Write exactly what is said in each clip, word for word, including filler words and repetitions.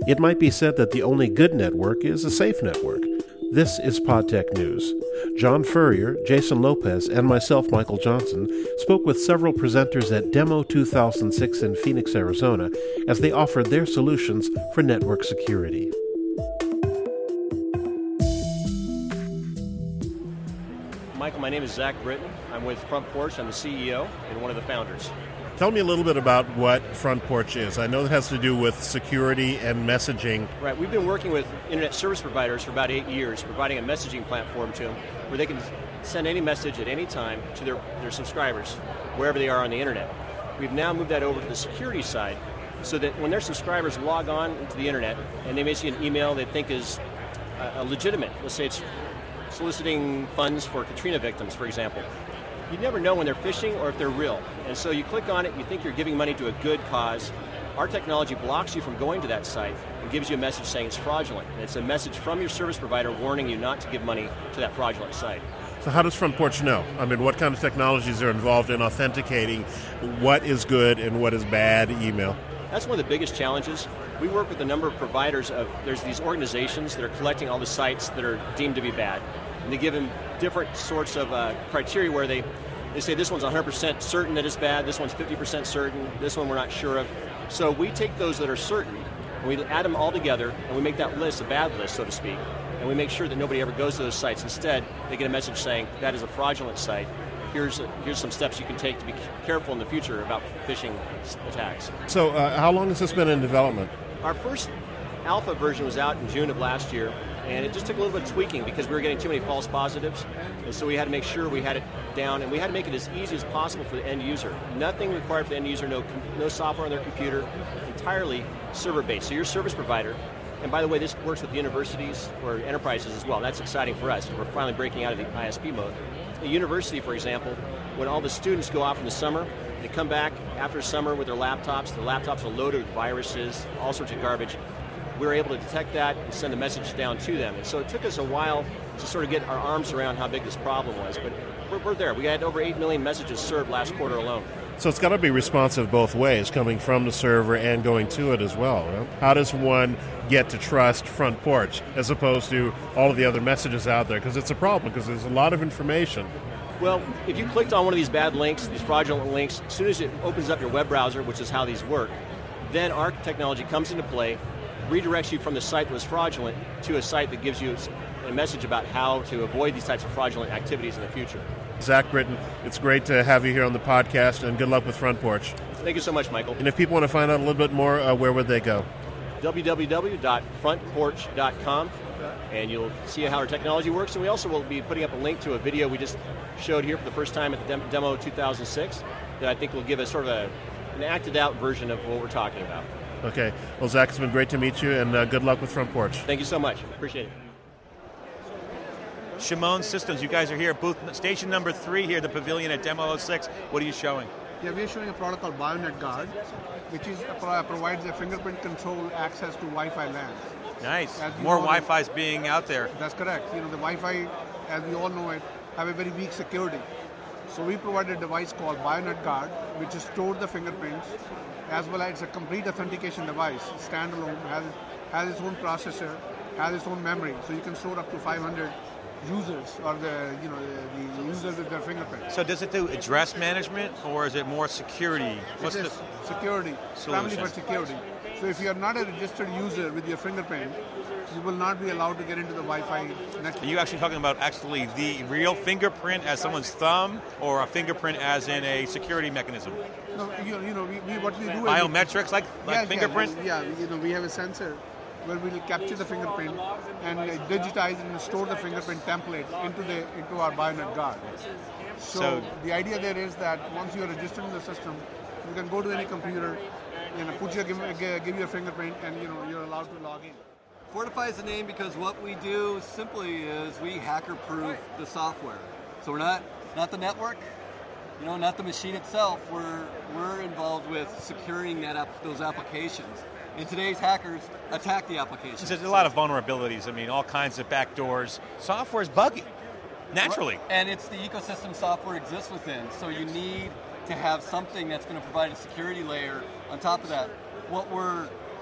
It might be said that the only good network is a safe network. This is PodTech News. John Furrier, Jason Lopez, and myself, Michael Johnson, spoke with several presenters at Demo two thousand six in Phoenix, Arizona, as they offered their solutions for network security. Michael, my name is Zach Britton. I'm with Front Porch. I'm the C E O and one of the founders. Tell me a little bit about what Front Porch is. I know it has to do with security and messaging. Right. We've been working with internet service providers for about eight years, providing a messaging platform to them where they can send any message at any time to their, their subscribers, wherever they are on the internet. We've now moved that over to the security side so that when their subscribers log on into the internet and they may see an email they think is uh, legitimate, let's say it's soliciting funds for Katrina victims, for example. You never know when they're phishing or if they're real. And so you click on it, you think you're giving money to a good cause. Our technology blocks you from going to that site and gives you a message saying it's fraudulent. And it's a message from your service provider warning you not to give money to that fraudulent site. So how does Front Porch know? I mean, what kind of technologies are involved in authenticating what is good and what is bad email? That's one of the biggest challenges. We work with a number of providers of, there's these organizations that are collecting all the sites that are deemed to be bad. And they give them different sorts of uh, criteria where they, they say this one's one hundred percent certain that it's bad, this one's fifty percent certain, this one we're not sure of. So we take those that are certain, and we add them all together, and we make that list a bad list, so to speak, and we make sure that nobody ever goes to those sites. Instead, they get a message saying that is a fraudulent site. Here's, a, here's some steps you can take to be careful in the future about phishing attacks. So uh, how long has this been in development? Our first alpha version was out in June of last year, and it just took a little bit of tweaking because we were getting too many false positives, and so we had to make sure we had it down, and we had to make it as easy as possible for the end user. Nothing required for the end user, no, no software on their computer, entirely server-based. So your service provider, and by the way, this works with universities or enterprises as well. That's exciting for us. We're finally breaking out of the I S P mode. A university, for example, when all the students go off in the summer, they come back after summer with their laptops. The laptops are loaded with viruses, all sorts of garbage. We were able to detect that and send a message down to them. And so it took us a while to sort of get our arms around how big this problem was, but we're, we're there. We had over eight million messages served last quarter alone. So it's got to be responsive both ways, coming from the server and going to it as well, right? How does one get to trust Front Porch as opposed to all of the other messages out there? Because it's a problem, because there's a lot of information. Well, if you clicked on one of these bad links, these fraudulent links, as soon as it opens up your web browser, which is how these work, then our technology comes into play, redirects you from the site that was fraudulent to a site that gives you a message about how to avoid these types of fraudulent activities in the future. Zach Britton, it's great to have you here on the podcast, and good luck with Front Porch. Thank you so much, Michael. And if people want to find out a little bit more, uh, where would they go? w w w dot front porch dot com, and you'll see how our technology works. And we also will be putting up a link to a video we just showed here for the first time at the Dem- Demo two thousand six that I think will give us sort of a, an acted-out version of what we're talking about. Okay. Well, Zach, it's been great to meet you, and uh, good luck with Front Porch. Thank you so much. Appreciate it. Shimon Systems, you guys are here at booth station number three here, the pavilion at Demo oh six. What are you showing? Yeah, we're showing a product called BioNet Guard, which is uh, provides a fingerprint control access to Wi-Fi LAN. Nice. More know, Wi-Fi's being out there. That's correct. You know, the Wi-Fi, as we all know it, have a very weak security. So we provide a device called BioNet Guard, which stores the fingerprints, as well as it's a complete authentication device, standalone, has, has its own processor, has its own memory, so you can store up to five hundred users or the you know the, the users with their fingerprints. So does it do address management or is it more security? What's it is the security, primarily for security. So if you are not a registered user with your fingerprint, you will not be allowed to get into the Wi-Fi network. Are you actually talking about actually the real fingerprint as someone's thumb, or a fingerprint as in a security mechanism? No, you, you know we, we, what we do biometrics is like like yeah, fingerprint. Yeah, yeah, you know we have a sensor where we will capture the fingerprint and uh, digitize and store the fingerprint template into the into our BioNet Guard. So, so the idea there is that once you are registered in the system, you can go to any computer, you know, put your give, give you a fingerprint, and you know you're allowed to log in. Fortify is the name because what we do simply is we hacker-proof the software. So we're not not the network, you know, not the machine itself. We're we're involved with securing that app, those applications. And today's hackers attack the applications. There's a lot of vulnerabilities. I mean, all kinds of backdoors. Software's buggy, naturally. And it's the ecosystem software exists within. So you need to have something that's going to provide a security layer on top of that. What we're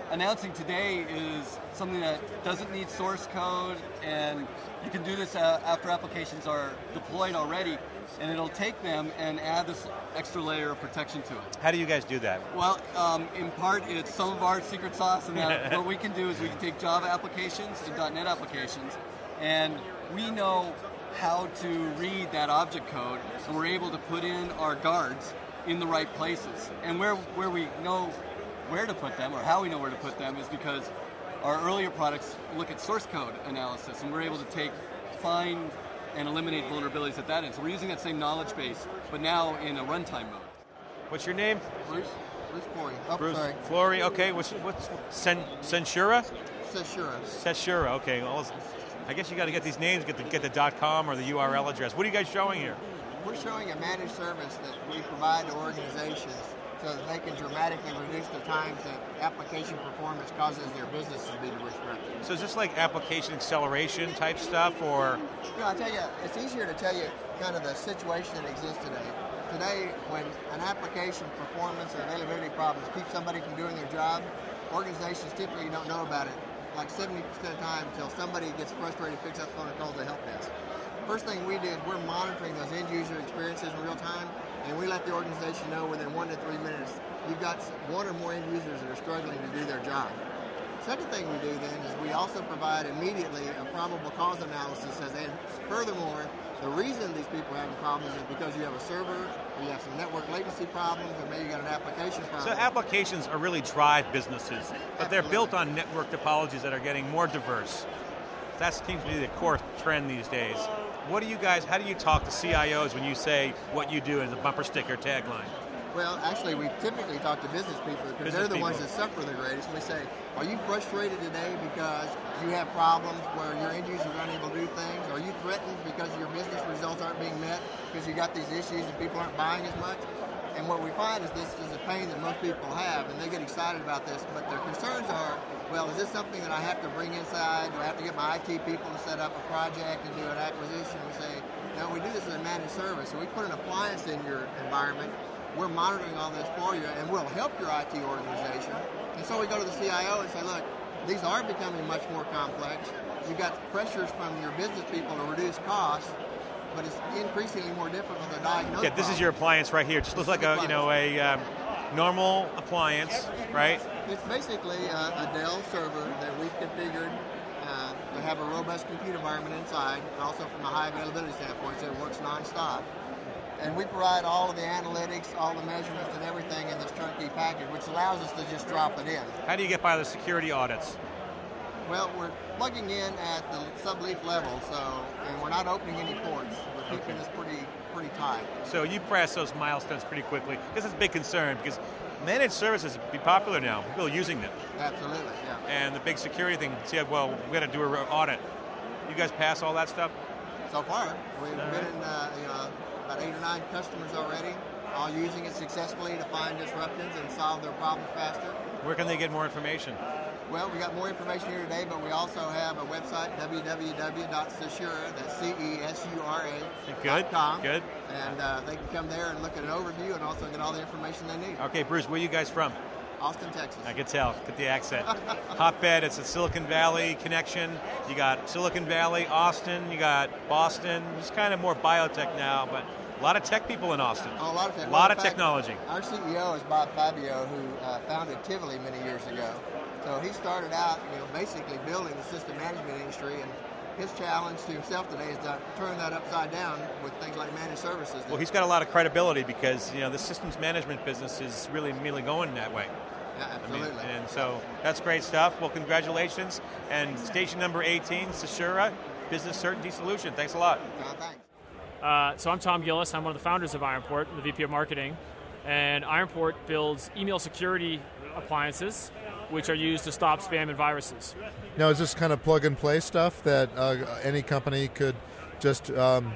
announcing today is something that doesn't need source code, and you can do this uh, after applications are deployed already, and it'll take them and add this extra layer of protection to it. How do you guys do that? Well, um, in part, it's some of our secret sauce, and that what we can do is we can take Java applications and .NET applications, and we know how to read that object code, and we're able to put in our guards in the right places. And where where we know where to put them, or how we know where to put them, is because our earlier products look at source code analysis, and we're able to take, find, and eliminate vulnerabilities at that end. So we're using that same knowledge base, but now in a runtime mode. What's your name? Bruce. Bruce Flory. Oh, Bruce sorry. Flory. Okay. What's what's Sen, Sensura? Seshura. Sensura. Okay. Well, I guess you got to get these names, get the get the .com or the U R L address. What are you guys showing here? We're showing a managed service that we provide to organizations so that they can dramatically reduce the times that application performance causes their businesses to be disrupted. So is this like application acceleration type stuff, or? You know, I tell you, it's easier to tell you kind of the situation that exists today. Today, when an application performance or availability problems keep somebody from doing their job, organizations typically don't know about it like seventy percent of the time until somebody gets frustrated, picks up the phone and calls the help desk. First thing we do is we're monitoring those end user experiences in real time, and we let the organization know within one to three minutes you've got one or more end users that are struggling to do their job. Second thing we do then is we also provide immediately a probable cause analysis, and furthermore, the reason these people are having problems is because you have a server, or you have some network latency problems, or maybe you got an application problem. So applications are really drive businesses, but they're built on network topologies that are getting more diverse. That seems to be the core trend these days. What do you guys, how do you talk to C I Os when you say what you do as a bumper sticker tagline? Well, actually, we typically talk to business people because they're the people. ones that suffer the greatest. We say, are you frustrated today because you have problems where your end users are unable to do things? Are you threatened because your business results aren't being met because you got these issues and people aren't buying as much? And what we find is this is a pain that most people have, and they get excited about this, but their concerns are, well, is this something that I have to bring inside? Do I have to get my I T people to set up a project and do an acquisition? We say, no, we do this as a managed service. So we put an appliance in your environment. We're monitoring all this for you, and we'll help your I T organization. And so we go to the C I O and say, look, these are becoming much more complex. You've got pressures from your business people to reduce costs, but it's increasingly more difficult to diagnose. Yeah, this is your appliance right here. It just looks like a, you know, a um, normal appliance, right? It's basically a, a Dell server that we've configured uh, to have a robust compute environment inside, and also from a high availability standpoint, so it works nonstop. And we provide all of the analytics, all the measurements and everything in this turnkey package, which allows us to just drop it in. How do you get by the security audits? Well, we're plugging in at the sub-leaf level, so, and we're not opening any ports. We're keeping this pretty pretty tight. So you press those milestones pretty quickly. This is a big concern because managed services be popular now. People are using them. Absolutely, yeah. And the big security thing, said, well, we got to do an audit. You guys pass all that stuff? So far, we've all been right. in uh, you know, about eight or nine customers already, all using it successfully to find disruptions and solve their problems faster. Where can they get more information? Well, we got more information here today, but we also have a website, w w w dot cesura, that's C E S U R A Good, com, good. And uh, they can come there and look at an overview and also get all the information they need. Okay, Bruce, where are you guys from? Austin, Texas. I can tell, get the accent. Hotbed, it's a Silicon Valley connection. You got Silicon Valley, Austin, you got Boston. It's kind of more biotech now, but a lot of tech people in Austin. Oh, a lot of tech. A lot well, of fact, technology. Our C E O is Bob Fabio, who uh, founded Tivoli many years ago. So he started out, you know, basically building the system management industry, and his challenge to himself today is to turn that upside down with things like managed services. Well, he's got a lot of credibility because, you know, the systems management business is really really going that way. Yeah, absolutely. I mean, and so that's great stuff. Well, congratulations. And station number eighteen, Sesura, Business Certainty Solution. Thanks a lot. Uh, thanks. Uh, so I'm Tom Gillis. I'm one of the founders of Ironport, the V P of Marketing. And Ironport builds email security appliances, which are used to stop spam and viruses. Now, is this kind of plug-and-play stuff that uh, any company could just um,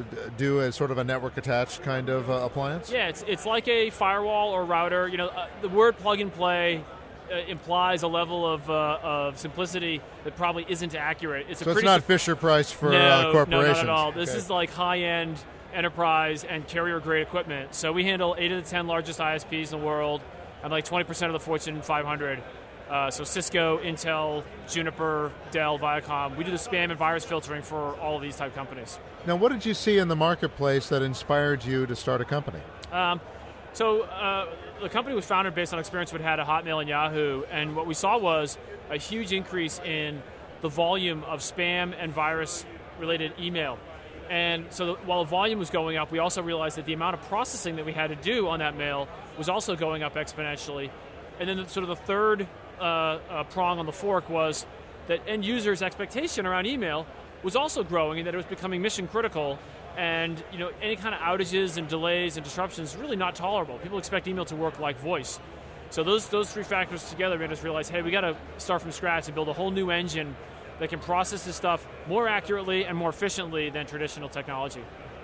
do as sort of a network-attached kind of uh, appliance? Yeah, it's it's like a firewall or router. You know, uh, the word plug-and-play uh, implies a level of uh, of simplicity that probably isn't accurate. It's so a it's not Fisher-Price for no, uh, corporations? No, not at all. This okay. is like high-end enterprise and carrier-grade equipment. So we handle eight of the ten largest I S Ps in the world and like twenty percent of the Fortune five hundred. Uh, so Cisco, Intel, Juniper, Dell, Viacom, we do the spam and virus filtering for all of these type companies. Now, what did you see in the marketplace that inspired you to start a company? Um, so uh, the company was founded based on experience we'd had at Hotmail and Yahoo, and what we saw was a huge increase in the volume of spam and virus-related email. And so the, while the volume was going up, we also realized that the amount of processing that we had to do on that mail was also going up exponentially. And then the, sort of the third uh, uh, prong on the fork was that end users' expectation around email was also growing, and that it was becoming mission critical. And you know, any kind of outages and delays and disruptions is really not tolerable. People expect email to work like voice. So those those three factors together made us realize, hey, we got to start from scratch and build a whole new engine that can process this stuff more accurately and more efficiently than traditional technology.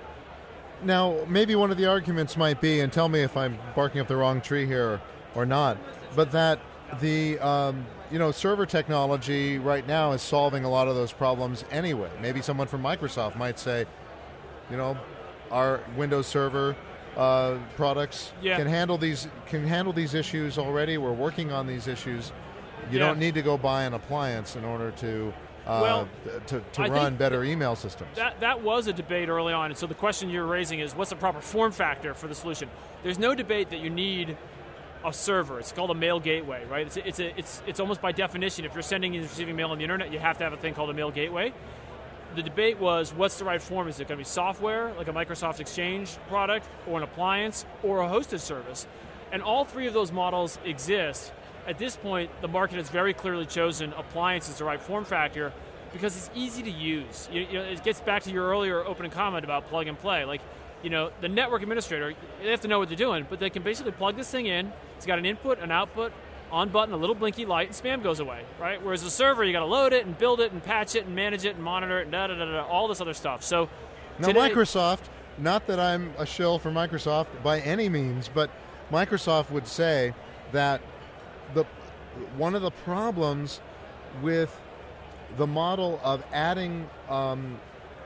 Now, maybe one of the arguments might be, and tell me if I'm barking up the wrong tree here or not, but that the um, you know server technology right now is solving a lot of those problems anyway. Maybe someone from Microsoft might say, you know, our Windows Server uh, products yeah. can handle these can handle these issues already. We're working on these issues. You yeah. don't need to go buy an appliance in order to uh, well, to, to I run better email systems. That that was a debate early on, and so the question you're raising is, what's the proper form factor for the solution? There's no debate that you need a server. It's called a mail gateway, right? It's a, it's a, it's it's almost by definition, if you're sending and receiving mail on the internet, you have to have a thing called a mail gateway. The debate was, what's the right form? Is it going to be software, like a Microsoft Exchange product, or an appliance, or a hosted service? And all three of those models exist. At this point, the market has very clearly chosen appliance as the right form factor because it's easy to use. You, you know, it gets back to your earlier opening comment about plug and play. Like, you know, the network administrator, they have to know what they're doing, but they can basically plug this thing in. It's got an input, an output, on button, a little blinky light, and spam goes away, right? Whereas the server, you got to load it and build it and patch it and manage it and monitor it and da da da da, all this other stuff. So now today, Microsoft, not that I'm a shill for Microsoft by any means, but Microsoft would say that the one of the problems with the model of adding um,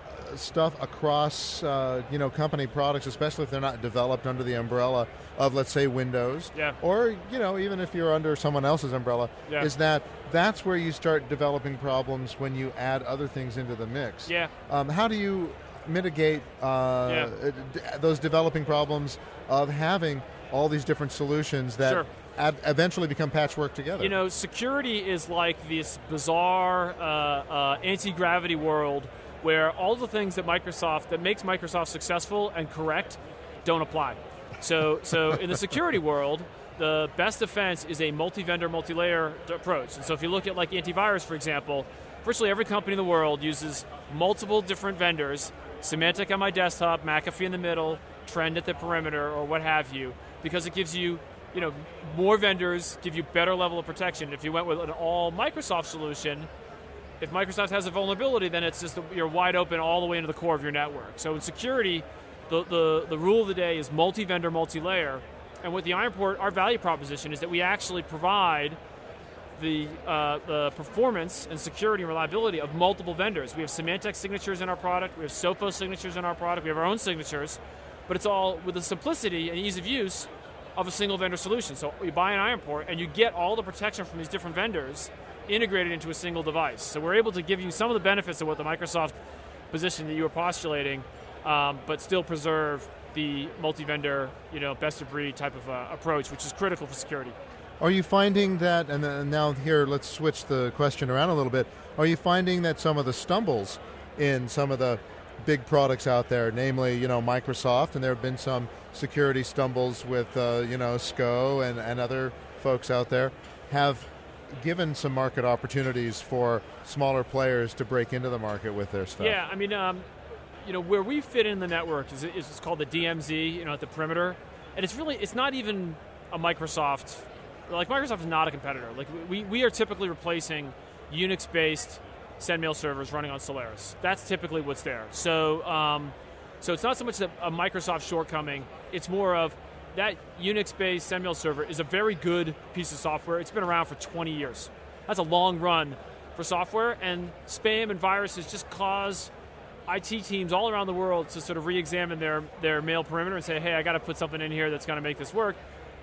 stuff across uh, you know company products, especially if they're not developed under the umbrella of, let's say, Windows, yeah. or you know even if you're under someone else's umbrella, yeah. is that that's where you start developing problems when you add other things into the mix. Yeah. Um, how do you mitigate uh, yeah. d- those developing problems of having all these different solutions that sure. ad- eventually become patchwork together? You know, security is like this bizarre uh, uh, anti-gravity world where all the things that Microsoft, that makes Microsoft successful and correct, don't apply. So, so in the security world, the best defense is a multi-vendor, multi-layer approach. And so if you look at like antivirus, for example, virtually every company in the world uses multiple different vendors, Symantec on my desktop, McAfee in the middle, Trend at the perimeter, or what have you, because it gives you, you know, more vendors give you better level of protection. If you went with an all Microsoft solution, if Microsoft has a vulnerability, then it's just, you're wide open all the way into the core of your network. So in security, the, the, the rule of the day is multi-vendor, multi-layer. And with the Ironport, our value proposition is that we actually provide the, uh, the performance and security and reliability of multiple vendors. We have Symantec signatures in our product, we have Sophos signatures in our product, we have our own signatures, but it's all with the simplicity and ease of use of a single vendor solution. So you buy an Ironport and you get all the protection from these different vendors integrated into a single device. So we're able to give you some of the benefits of what the Microsoft position that you were postulating, um, but still preserve the multi-vendor, you know, best-of-breed type of uh, approach, which is critical for security. Are you finding that, and uh, now here, let's switch the question around a little bit, are you finding that some of the stumbles in some of the big products out there, namely, you know, Microsoft, and there have been some security stumbles with, uh, you know, S C O and, and other folks out there, have given some market opportunities for smaller players to break into the market with their stuff? Yeah, I mean, um, you know, where we fit in the network is, is it's called the D M Z, you know, at the perimeter, and it's really, it's not even a Microsoft, like Microsoft is not a competitor. Like we, we are typically replacing Unix-based SendMail servers running on Solaris. That's typically what's there. So, um, so it's not so much a, a Microsoft shortcoming, it's more of that Unix-based SendMail server is a very good piece of software. It's been around for twenty years. That's a long run for software, and spam and viruses just cause I T teams all around the world to sort of re-examine their, their mail perimeter and say, hey, I got to put something in here that's going to make this work.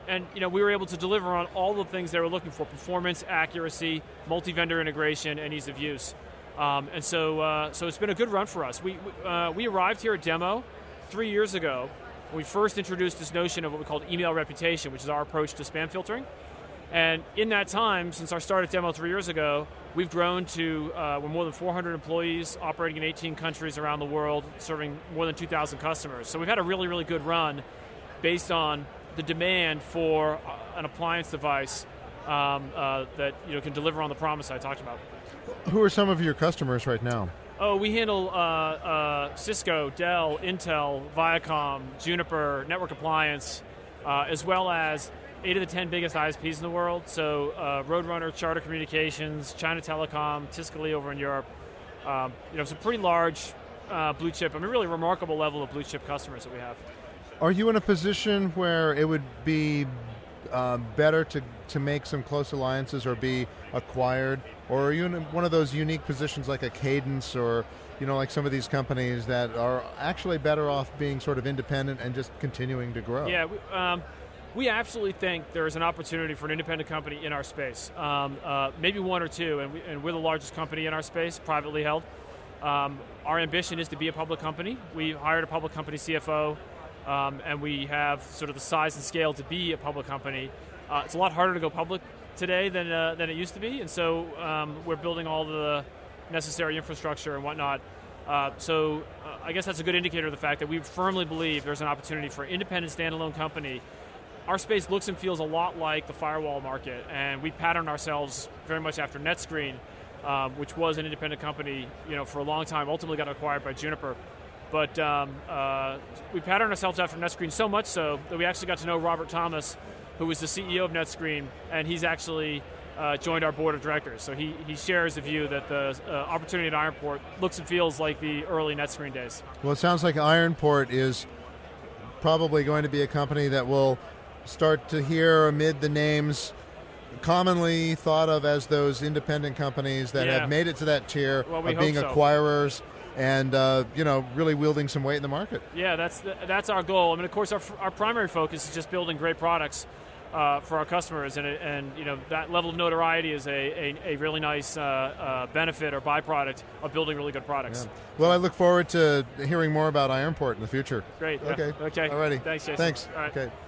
and you know, we were able to deliver on all the things they were looking for: performance, accuracy, multi-vendor integration, and ease of use. Um, and so, uh, so it's been a good run for us. We we, uh, we arrived here at Demo three years ago. We first introduced this notion of what we called email reputation, which is our approach to spam filtering. And in that time, since our start at Demo three years ago, we've grown to, uh, we're more than four hundred employees, operating in eighteen countries around the world, serving more than two thousand customers. So we've had a really, really good run based on the demand for an appliance device um, uh, that you know can deliver on the promise I talked about. Who are some of your customers right now? Oh, we handle uh, uh, Cisco, Dell, Intel, Viacom, Juniper, Network Appliance, uh, as well as eight of the ten biggest I S Ps in the world. So uh, Roadrunner, Charter Communications, China Telecom, Tiscali over in Europe. Um, you know, some pretty large uh, blue chip, I mean, really remarkable level of blue chip customers that we have. Are you in a position where it would be uh, better to, to make some close alliances or be acquired? Or are you in one of those unique positions like a Cadence or, you know, like some of these companies that are actually better off being sort of independent and just continuing to grow? Yeah, we, um, we absolutely think there is an opportunity for an independent company in our space. Um, uh, maybe one or two, and, we, and we're the largest company in our space, privately held. Um, our ambition is to be a public company. We hired a public company C F O, um, and we have sort of the size and scale to be a public company. Uh, it's a lot harder to go public today than uh, than it used to be, and so um, we're building all the necessary infrastructure and whatnot. Uh, so uh, I guess that's a good indicator of the fact that we firmly believe there's an opportunity for an independent standalone company. Our space looks and feels a lot like the firewall market, and we pattern ourselves very much after NetScreen, um, which was an independent company, you know, for a long time, ultimately got acquired by Juniper. But um, uh, we patterned ourselves after NetScreen so much so that we actually got to know Robert Thomas, who was the C E O of NetScreen, and he's actually uh, joined our board of directors. So he, he shares the view that the uh, opportunity at Ironport looks and feels like the early NetScreen days. Well, it sounds like Ironport is probably going to be a company that will start to hear amid the names commonly thought of as those independent companies that Yeah. have made it to that tier Well, we of being hope so. acquirers and uh, you know, really wielding some weight in the market. Yeah, that's the, that's our goal. I mean, of course, our, our primary focus is just building great products uh, for our customers, and and you know that level of notoriety is a, a, a really nice uh, uh, benefit or byproduct of building really good products. Yeah. Well, I look forward to hearing more about Ironport in the future. Great. Okay. Yeah. Okay. Alrighty. Thanks, Jason. Thanks. All right. Okay.